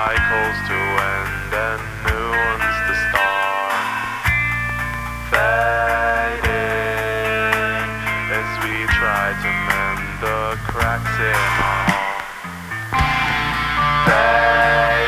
cycles to end and new ones to start. Fading as we try to mend the cracks in our heart.